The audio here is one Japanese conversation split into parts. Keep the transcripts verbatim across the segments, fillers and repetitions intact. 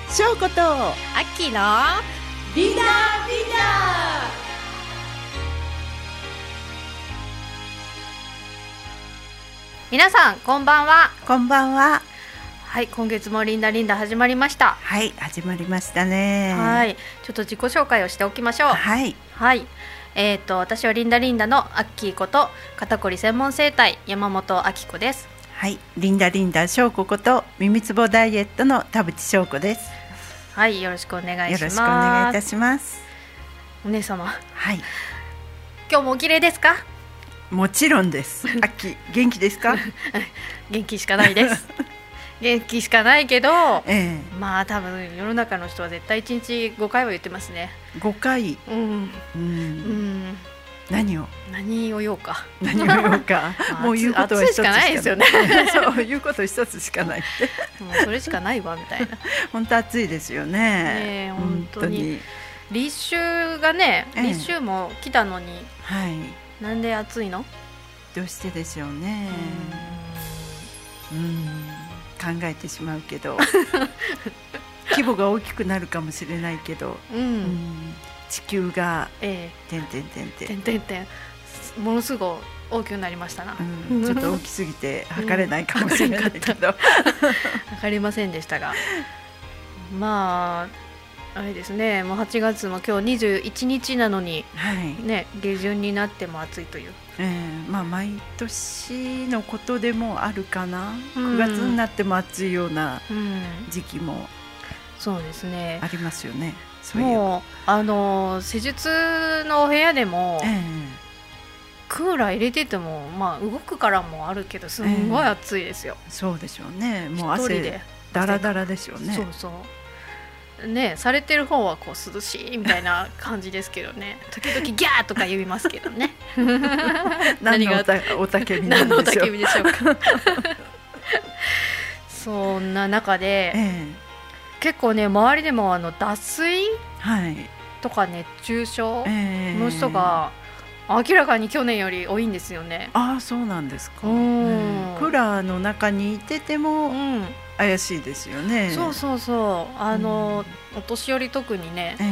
しょうことアッキーのリーダーリーダー。 皆さんこんばんは。 こんばんは。 はい、今月もリンダリンダ始まりました。 はい、始まりましたね。 はい、ちょっと自己紹介をしておきましょう。 はいはい、えー、と私はリンダリンダのアッキーこと肩こり専門整体山本明子です。 はい、リンダリンダしょうここと耳つぼダイエットの田淵しょうこです。 はい、よろしくお願いします。 よろしくお願いいたします。 お姉様、 はい、 今日もお綺麗ですか？ もちろんです。アッキー元気ですか？ 元気しかないです元気しかないけど、 ええ、 まあ多分世の中の人は絶対いちにちごかいは言ってますね。 ごかい、 うん、 うんうん、 何を何を言おうか何を言おうかもう言うことは一つしかないですよねそう言うこと一つしかないってもうそれしかないわみたいな本当暑いですよね。 ねえ、本当に立秋がね、 ええ、 立秋も来たのに、 はい、 なんで暑いの？ どうしてでしょうね。うーん、考えてしまうけど規模が大きくなるかもしれないけど、 うん、うん、 地球がええ、 てんてんてんてんてんてんてんものすごい大きくなりましたな、 うん、ちょっと大きすぎて測れないかもしれないけど、うん、 測りませんでしたが、まああれですね、もうはちがつも今日にじゅういちにちなのに、はいね、下旬になっても暑いという、 えーまあ、毎年のことでもあるかな、うん、くがつになっても暑いような時期も、うん、 そうですね、 ありますよね。そういうもうあの施術のお部屋でも、えー、クーラー入れてても、まあ、動くからもあるけどすんごい暑いですよ、 えー、そうでしょうね。もう汗だらだらでしょうね。 そうそうね、されてる方はこう涼しいみたいな感じですけどね時々ギャーとか言いますけどね何がおたけびなんでしょう。何のおたけびでしょうかそんな中で、ええ、結構ね周りでもあの脱水とか熱中症の人が明らかに去年より多いんですよね。 ああ、そうなんですか。うん、クーラーの中にいてても、うん、怪しいですよね。 そうそうそう、あの、うん、お年寄り特にね、えーうん、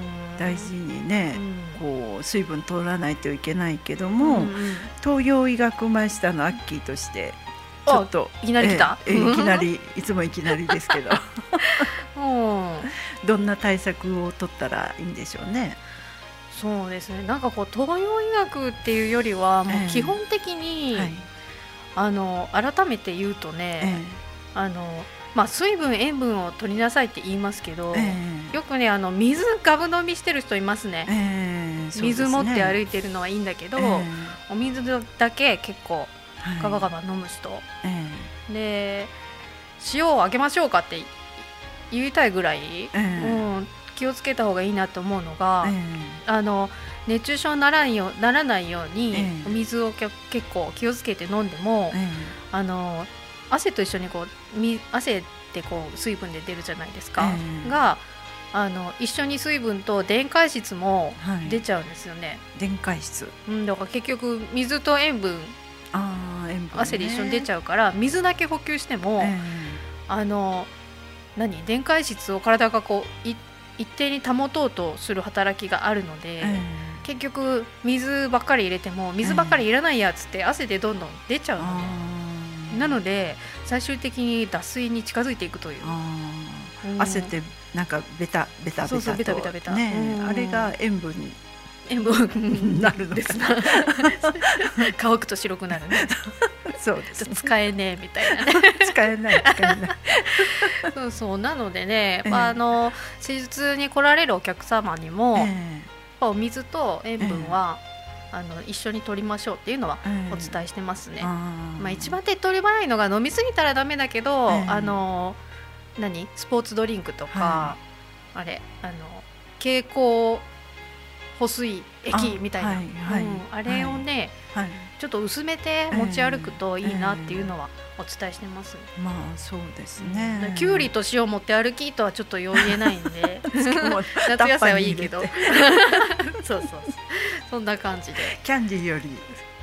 大事にね、うん、こう水分取らないといけないけども、うんうん、東洋医学マイスターのアッキーとしてちょっといきなり来た、 えー、いきなりいつもいきなりですけど、うん、どんな対策を取ったらいいんでしょうね。 そうですね、なんかこう東洋医学っていうよりはもう基本的に、えーはい、あの改めて言うとね、えーあのまあ、水分塩分を取りなさいって言いますけど、えー、よくねあの水ガブ飲みしてる人いますね、えー、そうですね。水持って歩いてるのはいいんだけど、えー、お水だけ結構ガバガバ飲む人、はい、で塩をあげましょうかって言いたいぐらい、えーうん、気をつけた方がいいなと思うのが、えー、あの熱中症にならんよ、ならないように、えー、お水を結構気をつけて飲んでも、えー、あの汗と一緒にこう汗ってこう水分で出るじゃないですか、えー、があの一緒に水分と電解質も出ちゃうんですよね、はい、 電解質、 うん、だから結局水と塩分、 あー、塩分ね、 汗で一緒に出ちゃうから水だけ補給しても、えー、あの何電解質を体がこう一定に保とうとする働きがあるので、えー、結局水ばっかり入れても水ばっかりいらないやつって汗でどんどん出ちゃうので、えー、なので最終的に脱水に近づいていくという。 あ、うん、汗ってなんかベタベタベタと、 そうそうベタベタベタ、 ね、うん、あれが塩分に塩分になるのですな乾くと白くなるねそうですね、 使えねえみたいなね使えない使えないそうそうなのでね、えーまあ、あの施術に来られるお客様にも、えー、お水と塩分は、えー、あの一緒に取りましょうっていうのはお伝えしてますね、えーまあ、一番手っ取り早いのが飲みすぎたらダメだけど、えー、あの何スポーツドリンクとか、はい、あれあの経口補水液みたいな あ,、はいはいうん、あれをね、はいはい、ちょっと薄めて持ち歩くといいなっていうのはお伝えしてます、ねえーえー、まあそうですね、 きゅうりと塩持って歩きとはちょっとよう言えないんで夏野菜はいいけどそうそうそうそんな感じでキャンディーより、うん、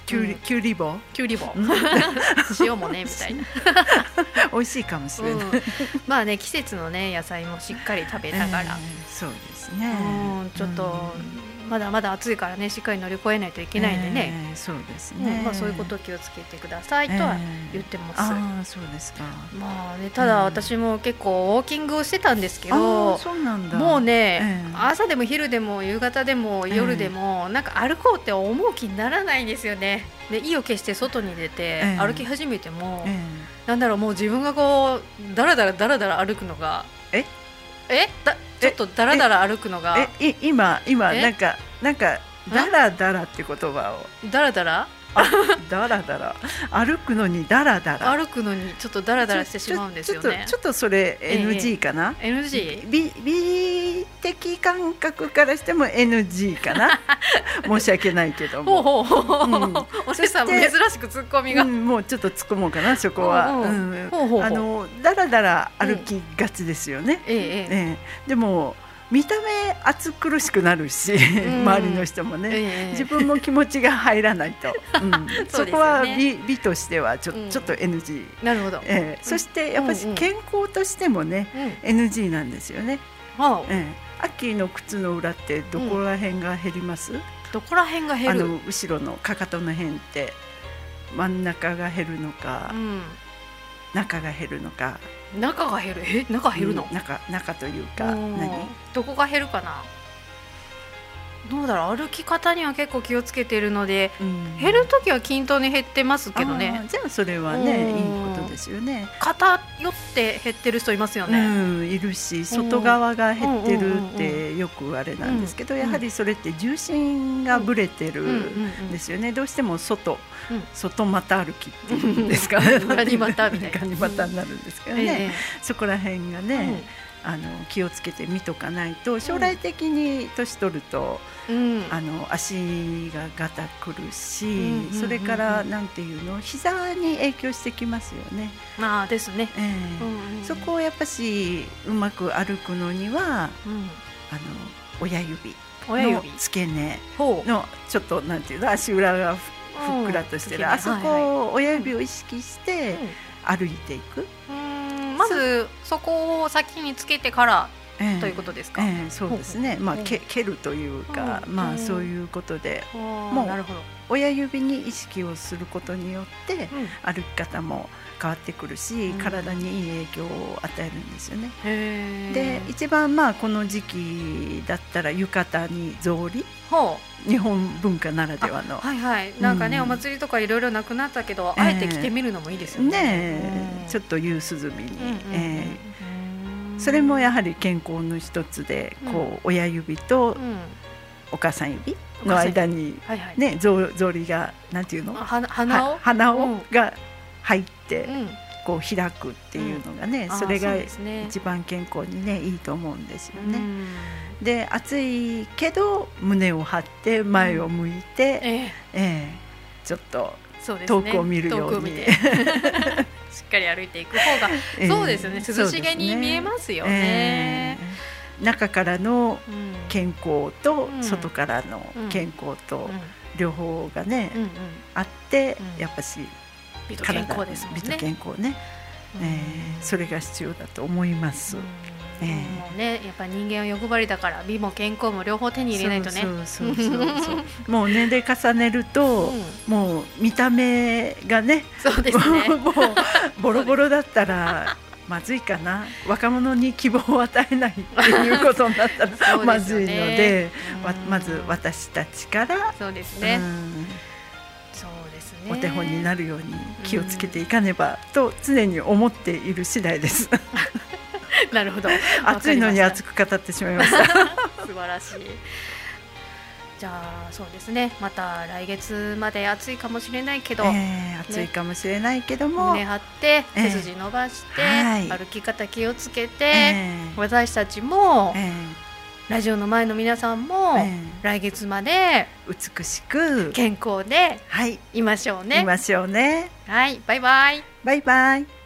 きゅうり、きゅうり棒きゅうり棒塩もねみたいな美味しいかもしれない、うん、 まあね季節のね野菜もしっかり食べながら、えー、 そうですね、 うん、ちょっと、うん、まだまだ暑いからねしっかり乗り越えないといけないんでね、 えー、そうですね、 うんまあ、そういうことを気をつけてくださいとは言ってます、えー、あそうですか、 まあね、ただ私も結構ウォーキングをしてたんですけど、 あそうなんだもうね、 えー、 朝でも昼でも夕方でも夜でも、えー、なんか歩こうって思う気にならないんですよね。で意を決して外に出て歩き始めても、えー、なんだろうもう自分がこうだらだらだらだら歩くのがええだちょっとだらだら歩くのがええ今今なんかなんかだらだらって言葉をだらだらだらだら歩くのにだらだら歩くのにちょっとだらだらしてしまうんですよね。 ちょっとちょっとそれ エヌジー かな、 ええ、エヌジー？ 美, 美的感覚からしても エヌジー かな申し訳ないけどもほうほうほう、うん、おしさん珍しくツッコミが、 うん、もうちょっと突っ込もうかなそこは、うんうん、ほうほうほう、あのだらだら歩きがちですよね、 ええええ、 でも見た目暑苦しくなるし、うん、周りの人もね、えー、自分も気持ちが入らないと、うん、そこは 美, 美としてはち ょ,、うん、ちょっと エヌジー、 なるほど、 えー、そしてやっぱり健康としてもね、うんうん、エヌジー なんですよね、うんえー、秋の靴の裏ってどこら辺が減ります、うん、 どこら辺が減る？ あの後ろのかかとの辺って真ん中が減るのか、うん、中が減るのか。 中が減る？え中減るの、 うん、中, 中というか何どこが減るかな。どうだろう歩き方には結構気をつけているので、うん、減るときは均等に減ってますけどね。 じゃあそれはねいいことですよね。 偏って減ってる人いますよね、 うん、いるし外側が減ってるってよくあれなんですけど、やはりそれって重心がぶれてるんですよね。どうしても外、うん、外股歩きっていうんですかねガニ股みたいなガニ股になるんですけどね、ええ、そこら辺がね、うんあの気をつけて見とかないと将来的に年取ると、うん、あの足がガタくるし、うん、それからなんていうの膝に影響してきますよね。 まあですね、 えーうんうん、そこをやっぱしうまく歩くのには、うん、あの親指の付け根のちょっとなんていうの足裏がふっくらとしてる、あそこを親指を意識して歩いていく、 まずそこを先につけてから、えー、ということですか。 えー、そうですね、まあ、け蹴るというか、まあ、そういうことでもう親指に意識をすることによって歩き方も変わってくるし、うん、体にいい影響を与えるんですよね。で一番まあこの時期だったら浴衣に草履、日本文化ならではの、 はいはい、なんかね、うん、お祭りとかいろいろなくなったけど、えー、あえて着てみるのもいいですよね。 ねえ、ちょっと夕涼みに、えー、それもやはり健康の一つで、こう、うん、親指とお母さん指の間に、はいはい、ね、草履がなんていうの、 鼻を鼻をが入って、うん、こう開くっていうのがね、うん、それが一番健康にねいいと思うんですよね。うん、で暑いけど胸を張って前を向いて、うん、えーえー、ちょっと遠くを見るように、ね、 しっかり歩いていく方が、えー、そうですよね、涼しげに見えますよね。 えー、中からの健康と外からの健康と両方がね、うんうん、あって、やっぱし美と健康ですもんね。 美と健康ね、えー、それが必要だと思います。 えー、もうね、やっぱ人間は欲張りだから美も健康も両方手に入れないとね。 そうそうそうそうもう年齢重ねると、うん、もう見た目がね、 そうですねもうボロボロだったらまずいかな、若者に希望を与えないっていうことになったらまずいので、ま, まず私たちからそうですね、 うんお手本になるように気をつけていかねばと常に思っている次第ですなるほど、 暑いのに熱く語ってしまいました素晴らしい。じゃあそうですね、また来月まで暑いかもしれないけど、 えー、暑いかもしれないけども、 胸張って背筋伸ばして、えーはい、歩き方気をつけて、えー、私たちも、えーラジオの前の皆さんも、えー、来月まで美しく健康でいましょうね、 はい、いましょうね。 はい、バイバイ。 バイバイ。